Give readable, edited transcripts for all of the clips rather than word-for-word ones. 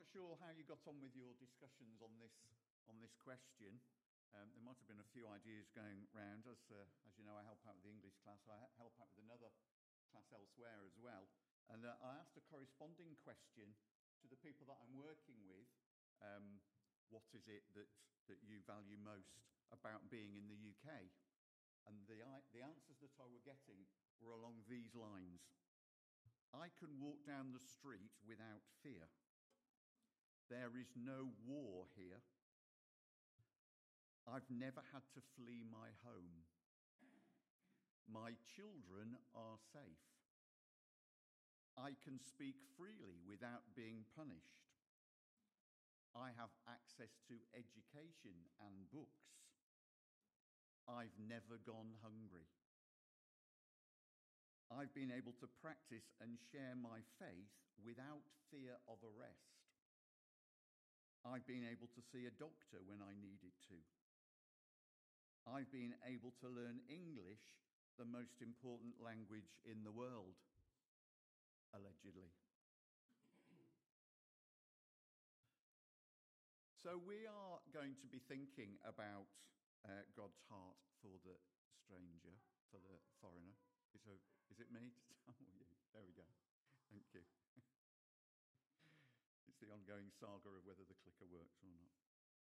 sure how you got on with your discussions on this question. There might have been a few ideas going round. As you know, I help out with the English class. I help out with another class elsewhere as well. And I asked a corresponding question to the people that I'm working with. What is it that you value most about being in the UK? And the answers that I were getting were along these lines. I can walk down the street without fear. There is no war here. I've never had to flee my home. My children are safe. I can speak freely without being punished. I have access to education and books. I've never gone hungry. I've been able to practice and share my faith without fear of arrest. I've been able to see a doctor when I needed to. I've been able to learn English, the most important language in the world, allegedly. So we are going to be thinking about God's heart for the stranger, for the foreigner. Is it me to tell you? There we go. Thank you. It's the ongoing saga of whether the clicker works or not.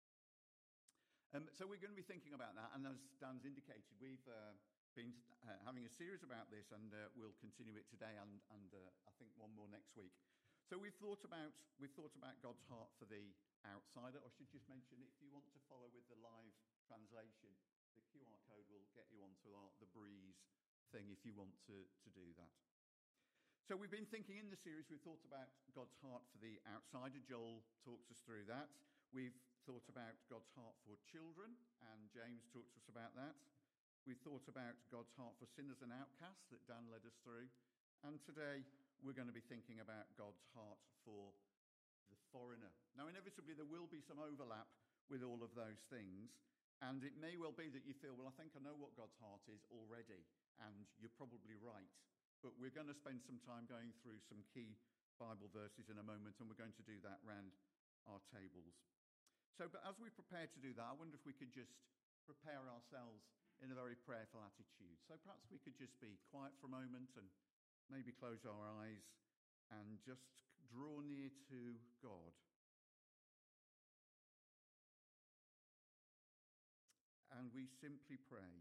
So we're going to be thinking about that, and as Dan's indicated, we've been having a series about this, and we'll continue it today, and I think one more next week. So we've thought about God's heart for the outsider. I should just mention, if you want to follow with the live translation, the QR code will get you onto the Breeze thing if you want to do that. So we've been thinking in the series, we've thought about God's heart for the outsider. Joel talks us through that. We've thought about God's heart for children, and James talks to us about that. We've thought about God's heart for sinners and outcasts that Dan led us through. And today we're going to be thinking about God's heart for the foreigner. Now, inevitably, there will be some overlap with all of those things. And it may well be that you feel, well, I think I know what God's heart is already. And you're probably right. But we're going to spend some time going through some key Bible verses in a moment, and we're going to do that round our tables. So, but as we prepare to do that, I wonder if we could just prepare ourselves in a very prayerful attitude. So perhaps we could just be quiet for a moment and maybe close our eyes and just draw near to God. And we simply pray,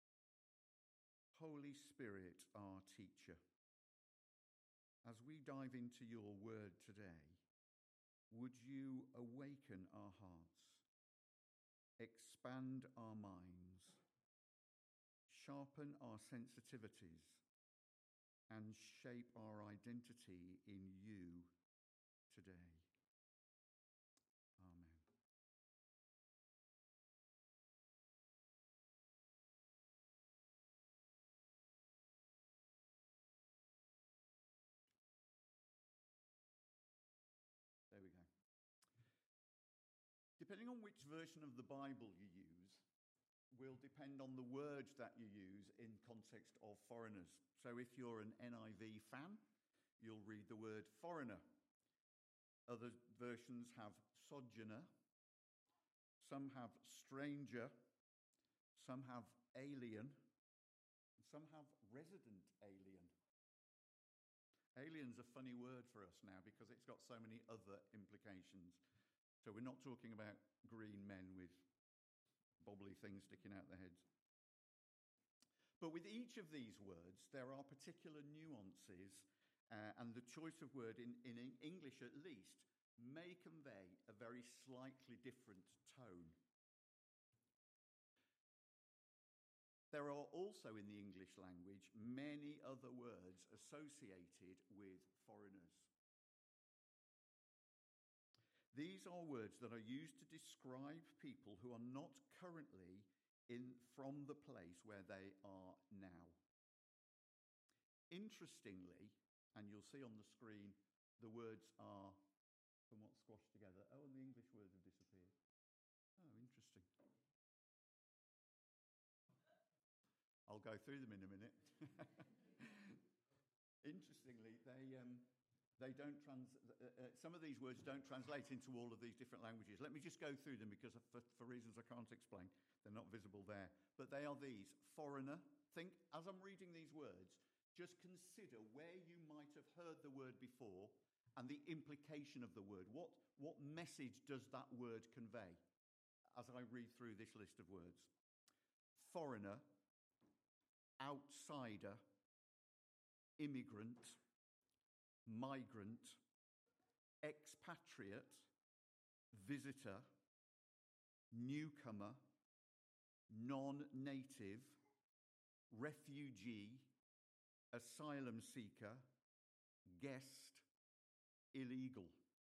Holy Spirit, our teacher, as we dive into your word today, would you awaken our hearts, expand our minds, sharpen our sensitivities, and shape our identity in you today. Amen. There we go. Depending on which version of the Bible you use, will depend on the words that you use in context of foreigners. So if you're an NIV fan, you'll read the word foreigner. Other versions have sojourner. Some have stranger. Some have alien. And some have resident alien. Alien's a funny word for us now because it's got so many other implications. So we're not talking about green men with bobbly things sticking out their heads. But with each of these words, there are particular nuances, and the choice of word in English at least may convey a very slightly different tone. There are also in the English language many other words associated with foreigners. These are words that are used to describe people who are not currently from the place where they are now. Interestingly, and you'll see on the screen, the words are somewhat squashed together. Oh, and the English words have disappeared. Oh, interesting. I'll go through them in a minute. Interestingly, Some of these words don't translate into all of these different languages. Let me just go through them because for reasons I can't explain, they're not visible there. But they are these: foreigner. Think, as I'm reading these words, just consider where you might have heard the word before and the implication of the word. What message does that word convey as I read through this list of words? Foreigner, outsider, immigrant, migrant, expatriate, visitor, newcomer, non-native, refugee, asylum seeker, guest, illegal.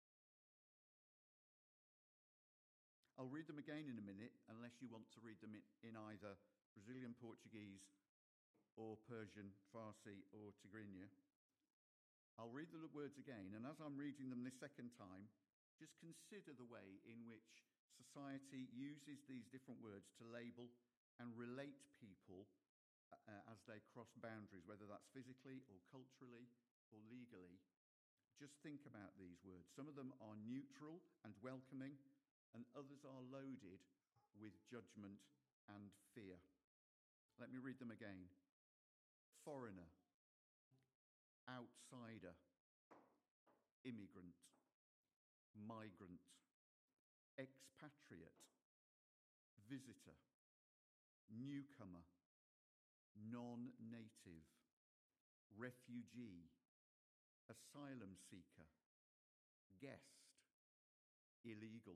I'll read them again in a minute, unless you want to read them in either Brazilian Portuguese or Persian, Farsi or Tigrinya. I'll read the words again, and as I'm reading them this second time, just consider the way in which society uses these different words to label and relate people as they cross boundaries, whether that's physically or culturally or legally. Just think about these words. Some of them are neutral and welcoming, and others are loaded with judgment and fear. Let me read them again. Foreigner, outsider, immigrant, migrant, expatriate, visitor, newcomer, non-native, refugee, asylum seeker, guest, illegal.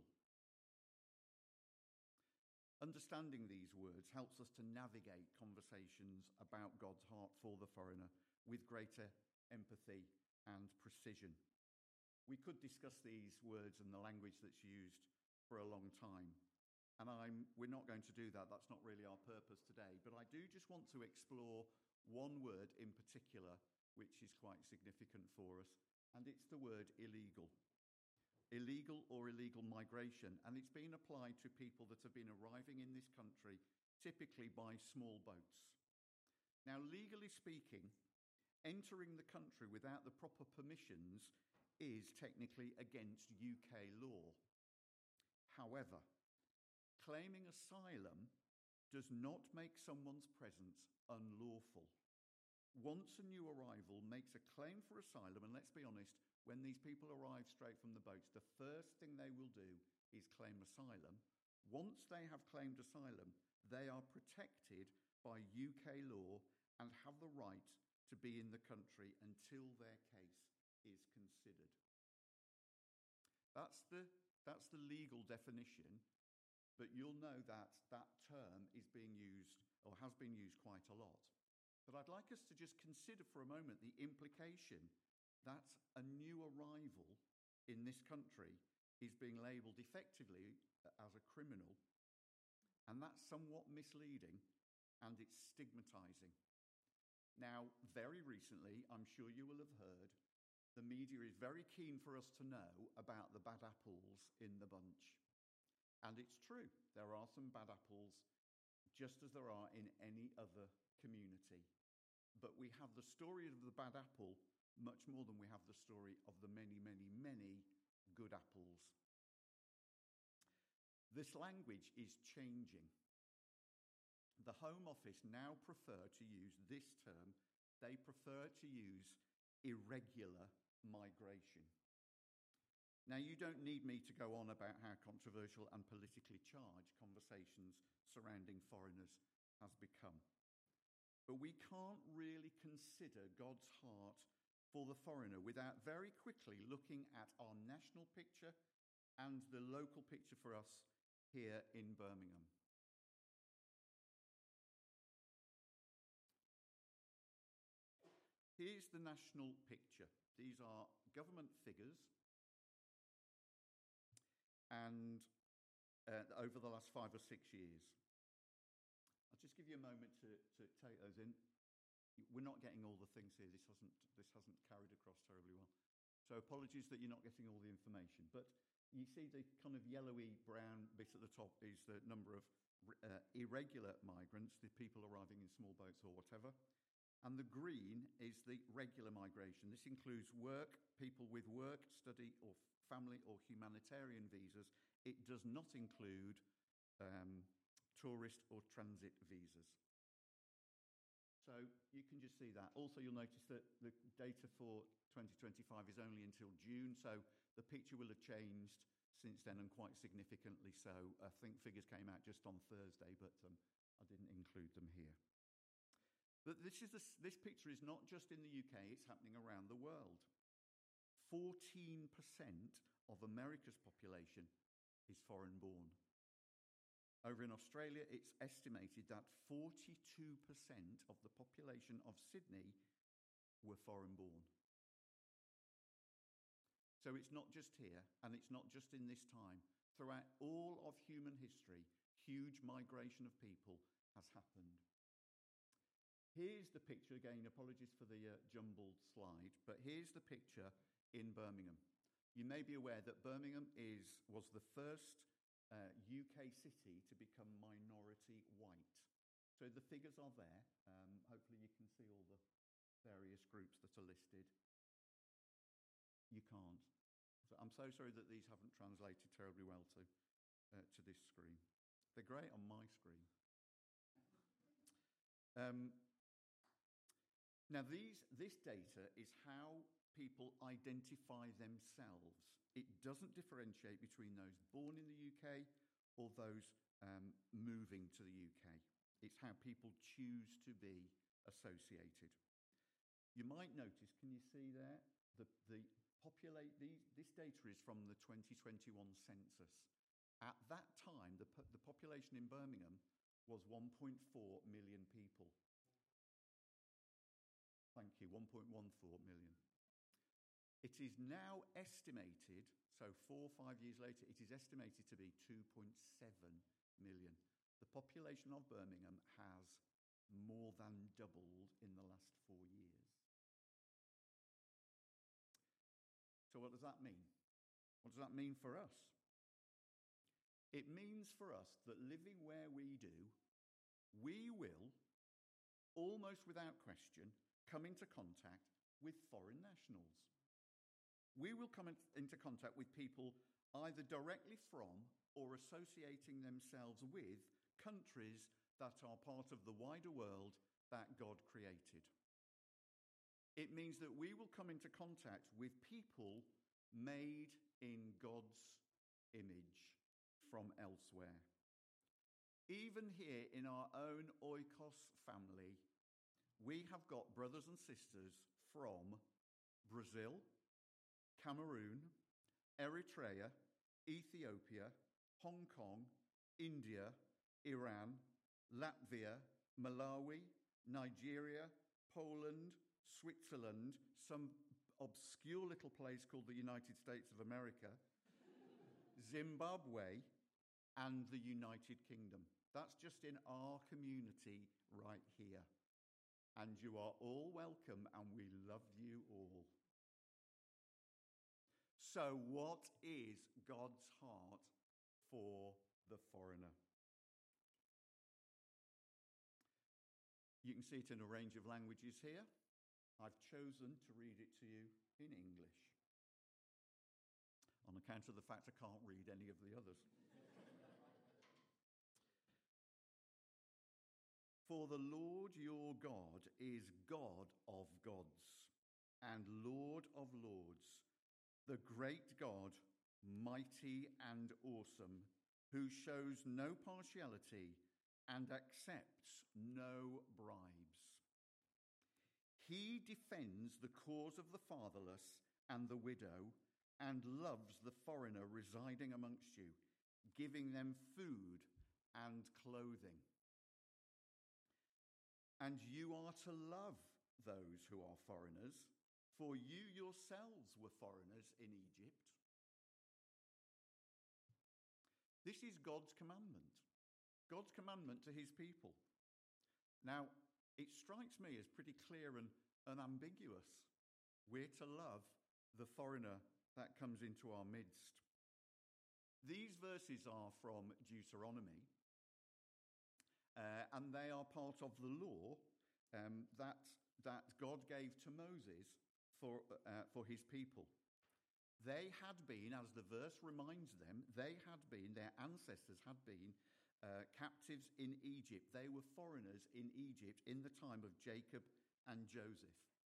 Understanding these words helps us to navigate conversations about God's heart for the foreigner with greater empathy and precision. We could discuss these words and the language that's used for a long time, and we're not going to do that. That's not really our purpose today, but I do just want to explore one word in particular which is quite significant for us, and it's the word illegal. Illegal or illegal migration, and it's been applied to people that have been arriving in this country, typically by small boats. Now, legally speaking, entering the country without the proper permissions is technically against UK law. However, claiming asylum does not make someone's presence unlawful. Once a new arrival makes a claim for asylum, and let's be honest, when these people arrive straight from the boats, the first thing they will do is claim asylum. Once they have claimed asylum, they are protected by UK law and have the right to be in the country until their case is considered. That's the legal definition, but you'll know that that term is being used or has been used quite a lot. But I'd like us to just consider for a moment the implication that a new arrival in this country is being labelled effectively as a criminal, and that's somewhat misleading and it's stigmatising. Now, very recently, I'm sure you will have heard, the media is very keen for us to know about the bad apples in the bunch. And it's true, there are some bad apples, just as there are in any other community. But we have the story of the bad apple much more than we have the story of the many, many, many good apples. This language is changing. The Home Office now prefer to use this term. They prefer to use irregular migration. Now, you don't need me to go on about how controversial and politically charged conversations surrounding foreigners has become. But we can't really consider God's heart for the foreigner without very quickly looking at our national picture and the local picture for us here in Birmingham. Here's the national picture. These are government figures, and over the last 5 or 6 years. I'll just give you a moment to take those in. We're not getting all the things here. This hasn't carried across terribly well. So apologies that you're not getting all the information. But you see the kind of yellowy brown bit at the top is the number of irregular migrants, the people arriving in small boats or whatever. And the green is the regular migration. This includes work, people with work, study, or family or humanitarian visas. It does not include tourist or transit visas. So you can just see that. Also, you'll notice that the data for 2025 is only until June, so the picture will have changed since then, and quite significantly so. I think figures came out just on Thursday, but I didn't include them here. But this picture is not just in the UK, it's happening around the world. 14% of America's population is foreign born. Over in Australia, it's estimated that 42% of the population of Sydney were foreign born. So it's not just here, and it's not just in this time. Throughout all of human history, huge migration of people has happened. Here's the picture, again, apologies for the jumbled slide, but here's the picture in Birmingham. You may be aware that Birmingham was the first UK city to become minority white. So the figures are there. Hopefully you can see all the various groups that are listed. You can't. So I'm so sorry that these haven't translated terribly well to this screen. They're great on my screen. Now, this data is how people identify themselves. It doesn't differentiate between those born in the UK or those moving to the UK. It's how people choose to be associated. You might notice, can you see there, this data is from the 2021 census. At that time, the population in Birmingham was 1.4 million people. Thank you, 1.14 million. It is now estimated, so 4 or 5 years later, it is estimated to be 2.7 million. The population of Birmingham has more than doubled in the last 4 years. So what does that mean? What does that mean for us? It means for us that living where we do, we will, almost without question, come into contact with foreign nationals. We will come into contact with people either directly from or associating themselves with countries that are part of the wider world that God created. It means that we will come into contact with people made in God's image from elsewhere. Even here in our own Oikos family, we have got brothers and sisters from Brazil, Cameroon, Eritrea, Ethiopia, Hong Kong, India, Iran, Latvia, Malawi, Nigeria, Poland, Switzerland, some obscure little place called the United States of America, Zimbabwe, and the United Kingdom. That's just in our community right here. And you are all welcome, and we love you all. So what is God's heart for the foreigner? You can see it in a range of languages here. I've chosen to read it to you in English, on account of the fact I can't read any of the others. For the Lord your God is God of gods and Lord of lords, the great God, mighty and awesome, who shows no partiality and accepts no bribes. He defends the cause of the fatherless and the widow and loves the foreigner residing amongst you, giving them food and clothing. And you are to love those who are foreigners, for you yourselves were foreigners in Egypt. This is God's commandment to his people. Now, it strikes me as pretty clear and unambiguous. We're to love the foreigner that comes into our midst. These verses are from Deuteronomy, and they are part of the law that that God gave to Moses for his people. They had been, as the verse reminds them, their ancestors had been captives in Egypt. They were foreigners in Egypt in the time of Jacob and Joseph.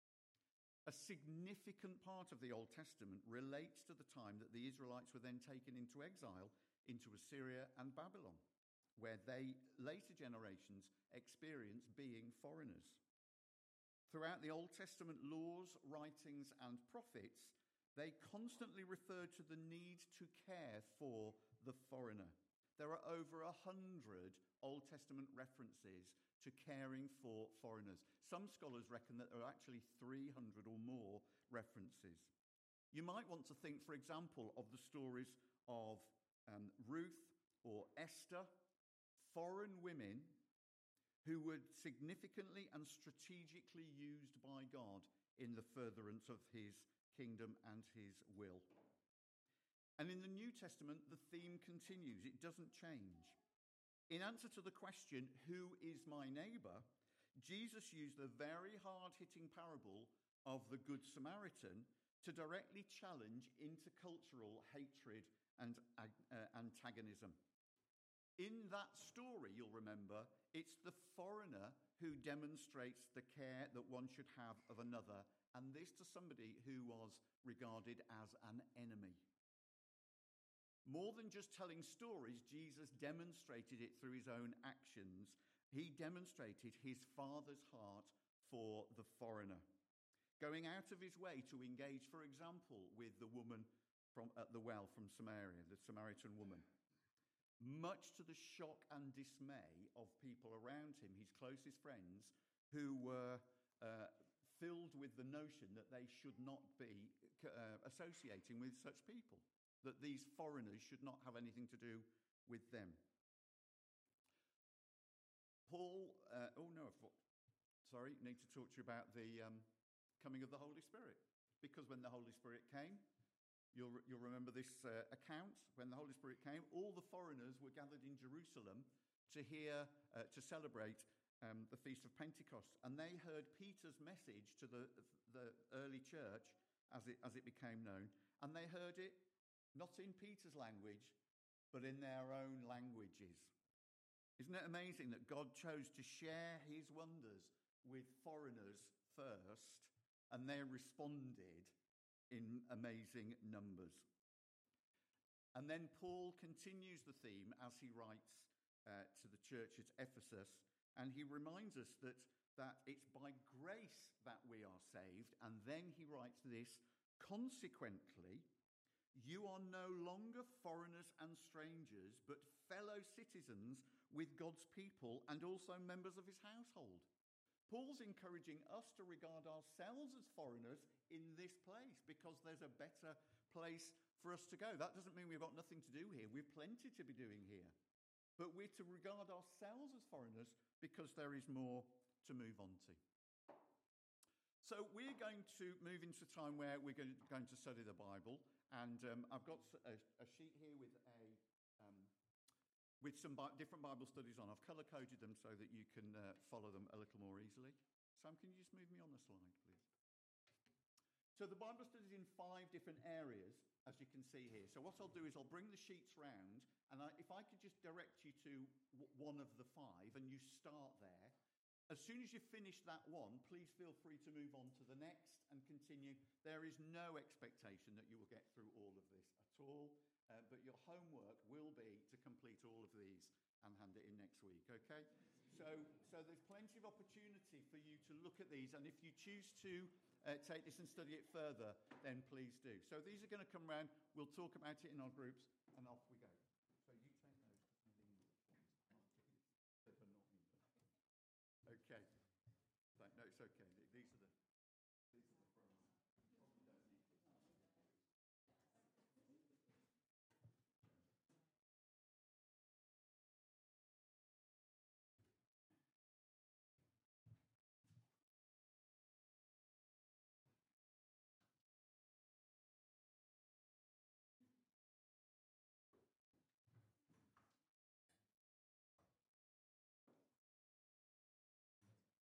A significant part of the Old Testament relates to the time that the Israelites were then taken into exile into Assyria and Babylon, where they, later generations, experienced being foreigners. Throughout the Old Testament laws, writings, and prophets, they constantly referred to the need to care for the foreigner. There are over 100 Old Testament references to caring for foreigners. Some scholars reckon that there are actually 300 or more references. You might want to think, for example, of the stories of Ruth or Esther, foreign women who were significantly and strategically used by God in the furtherance of his kingdom and his will. And in the New Testament, the theme continues. It doesn't change. In answer to the question, who is my neighbour, Jesus used the very hard-hitting parable of the Good Samaritan to directly challenge intercultural hatred and antagonism. In that story, you'll remember, it's the foreigner who demonstrates the care that one should have of another, and this to somebody who was regarded as an enemy. More than just telling stories, Jesus demonstrated it through his own actions. He demonstrated his Father's heart for the foreigner, going out of his way to engage, for example, with the woman at the well from Samaria, the Samaritan woman. Much to the shock and dismay of people around him, his closest friends, who were filled with the notion that they should not be associating with such people, that these foreigners should not have anything to do with them. Need to talk to you about the coming of the Holy Spirit. Because when the Holy Spirit came, you'll remember this account. When the Holy Spirit came, all the foreigners were gathered in Jerusalem to celebrate the Feast of Pentecost. And they heard Peter's message to the early church as it became known. And they heard it not in Peter's language, but in their own languages. Isn't it amazing that God chose to share his wonders with foreigners first, and they responded in amazing numbers? And then Paul continues the theme as he writes to the church at Ephesus, and he reminds us that it's by grace that we are saved. And then he writes this: consequently, you are no longer foreigners and strangers, but fellow citizens with God's people and also members of his household. Paul's encouraging us to regard ourselves as foreigners in this place because there's a better place for us to go. That doesn't mean we've got nothing to do here. We've plenty to be doing here. But we're to regard ourselves as foreigners because there is more to move on to. So we're going to move into a time where we're going to study the Bible. And I've got a sheet here with some different Bible studies on. I've colour-coded them so that you can follow them a little more easily. Sam, can you just move me on the slide, please? So the Bible studies in 5 different areas, as you can see here. So what I'll do is I'll bring the sheets round, and if I could just direct you to one of the 5, and you start there. As soon as you finish that one, please feel free to move on to the next and continue. There is no expectation that you will get through all of this at all, but your homework will be to complete all of these and hand it in next week, okay? So there's plenty of opportunity for you to look at these, and if you choose to take this and study it further, then please do. So these are going to come round, we'll talk about it in our groups, and off we go. So you take notes in the English, please. Okay. No, it's okay.